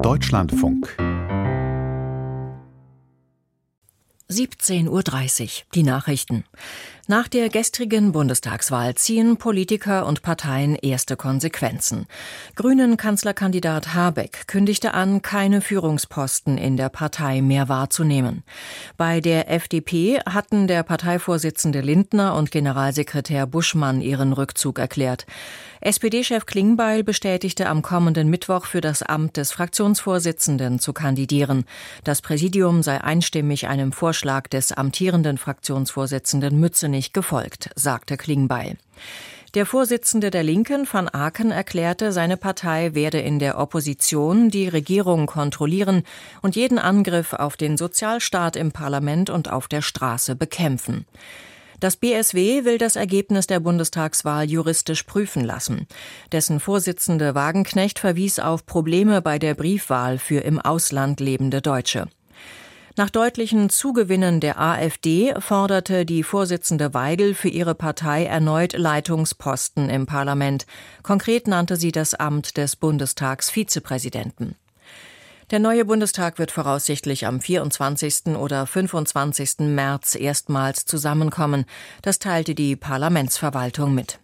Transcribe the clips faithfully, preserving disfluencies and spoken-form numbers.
Deutschlandfunk. siebzehn Uhr dreißig, die Nachrichten. Nach der gestrigen Bundestagswahl ziehen Politiker und Parteien erste Konsequenzen. Grünen-Kanzlerkandidat Habeck kündigte an, keine Führungsposten in der Partei mehr wahrzunehmen. Bei der F D P hatten der Parteivorsitzende Lindner und Generalsekretär Buschmann ihren Rückzug erklärt. S P D-Chef Klingbeil bestätigte am kommenden Mittwoch für das Amt des Fraktionsvorsitzenden zu kandidieren. Das Präsidium sei einstimmig einem Vorschlag des amtierenden Fraktionsvorsitzenden Mützenich gefolgt, sagte Klingbeil. Der Vorsitzende der Linken, Van Aken, erklärte, seine Partei werde in der Opposition die Regierung kontrollieren und jeden Angriff auf den Sozialstaat im Parlament und auf der Straße bekämpfen. Das B S W will das Ergebnis der Bundestagswahl juristisch prüfen lassen. Dessen Vorsitzende Wagenknecht verwies auf Probleme bei der Briefwahl für im Ausland lebende Deutsche. Nach deutlichen Zugewinnen der AfD forderte die Vorsitzende Weidel für ihre Partei erneut Leitungsposten im Parlament. Konkret nannte sie das Amt des Bundestagsvizepräsidenten. Der neue Bundestag wird voraussichtlich am vierundzwanzigsten oder fünfundzwanzigsten März erstmals zusammenkommen. Das teilte die Parlamentsverwaltung mit.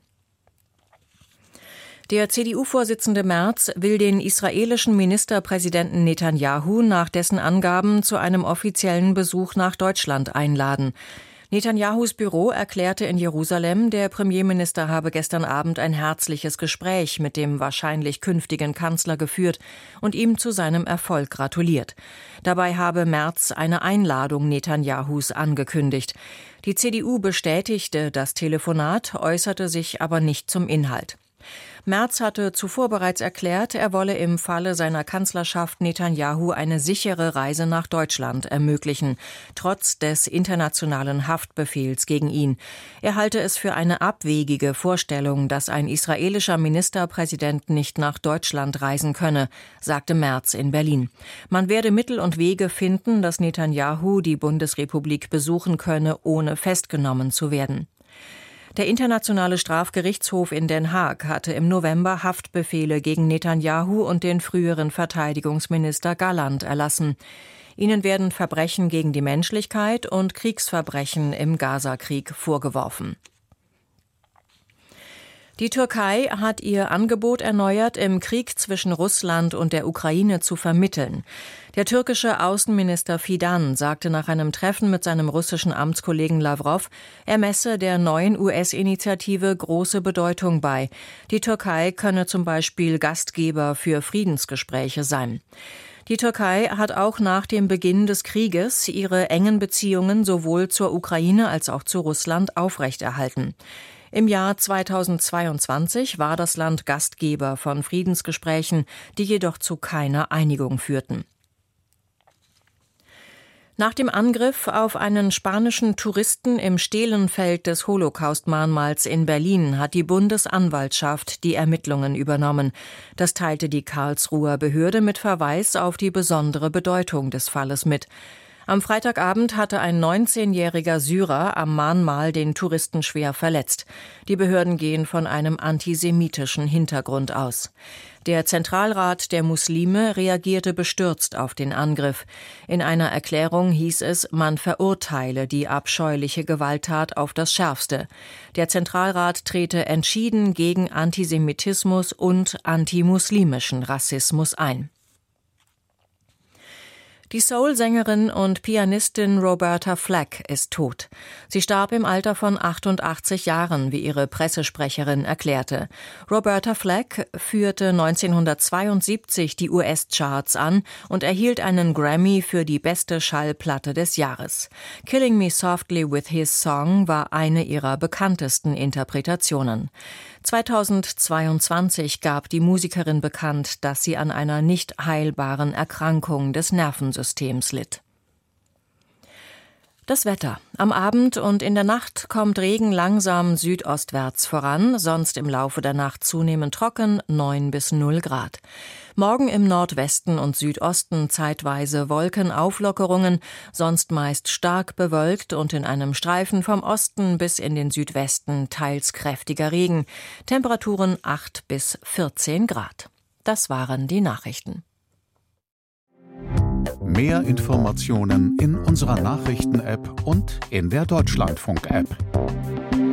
Der C D U-Vorsitzende Merz will den israelischen Ministerpräsidenten Netanjahu nach dessen Angaben zu einem offiziellen Besuch nach Deutschland einladen. Netanjahus Büro erklärte in Jerusalem, der Premierminister habe gestern Abend ein herzliches Gespräch mit dem wahrscheinlich künftigen Kanzler geführt und ihm zu seinem Erfolg gratuliert. Dabei habe Merz eine Einladung Netanjahus angekündigt. Die C D U bestätigte das Telefonat, äußerte sich aber nicht zum Inhalt. Merz hatte zuvor bereits erklärt, er wolle im Falle seiner Kanzlerschaft Netanjahu eine sichere Reise nach Deutschland ermöglichen, trotz des internationalen Haftbefehls gegen ihn. Er halte es für eine abwegige Vorstellung, dass ein israelischer Ministerpräsident nicht nach Deutschland reisen könne, sagte Merz in Berlin. Man werde Mittel und Wege finden, dass Netanjahu die Bundesrepublik besuchen könne, ohne festgenommen zu werden. Der Internationale Strafgerichtshof in Den Haag hatte im November Haftbefehle gegen Netanjahu und den früheren Verteidigungsminister Galland erlassen. Ihnen werden Verbrechen gegen die Menschlichkeit und Kriegsverbrechen im Gazakrieg vorgeworfen. Die Türkei hat ihr Angebot erneuert, im Krieg zwischen Russland und der Ukraine zu vermitteln. Der türkische Außenminister Fidan sagte nach einem Treffen mit seinem russischen Amtskollegen Lavrov, er messe der neuen U S-Initiative große Bedeutung bei. Die Türkei könne zum Beispiel Gastgeber für Friedensgespräche sein. Die Türkei hat auch nach dem Beginn des Krieges ihre engen Beziehungen sowohl zur Ukraine als auch zu Russland aufrechterhalten. Im Jahr zweitausendzweiundzwanzig war das Land Gastgeber von Friedensgesprächen, die jedoch zu keiner Einigung führten. Nach dem Angriff auf einen spanischen Touristen im Stehlenfeld des Holocaust-Mahnmals in Berlin hat die Bundesanwaltschaft die Ermittlungen übernommen. Das teilte die Karlsruher Behörde mit Verweis auf die besondere Bedeutung des Falles mit. Am Freitagabend hatte ein neunzehnjähriger Syrer am Mahnmal den Touristen schwer verletzt. Die Behörden gehen von einem antisemitischen Hintergrund aus. Der Zentralrat der Muslime reagierte bestürzt auf den Angriff. In einer Erklärung hieß es, man verurteile die abscheuliche Gewalttat auf das Schärfste. Der Zentralrat trete entschieden gegen Antisemitismus und antimuslimischen Rassismus ein. Die Soul-Sängerin und Pianistin Roberta Flack ist tot. Sie starb im Alter von achtundachtzig Jahren, wie ihre Pressesprecherin erklärte. Roberta Flack führte neunzehnhundertzweiundsiebzig die U S-Charts an und erhielt einen Grammy für die beste Schallplatte des Jahres. Killing Me Softly with His Song war eine ihrer bekanntesten Interpretationen. zweitausendzweiundzwanzig gab die Musikerin bekannt, dass sie an einer nicht heilbaren Erkrankung des Nervensystems litt. Das Wetter. Am Abend und in der Nacht kommt Regen langsam südostwärts voran, sonst im Laufe der Nacht zunehmend trocken, neun bis null Grad. Morgen im Nordwesten und Südosten zeitweise Wolkenauflockerungen, sonst meist stark bewölkt und in einem Streifen vom Osten bis in den Südwesten teils kräftiger Regen. Temperaturen acht bis vierzehn Grad. Das waren die Nachrichten. Mehr Informationen in unserer Nachrichten-App und in der Deutschlandfunk-App.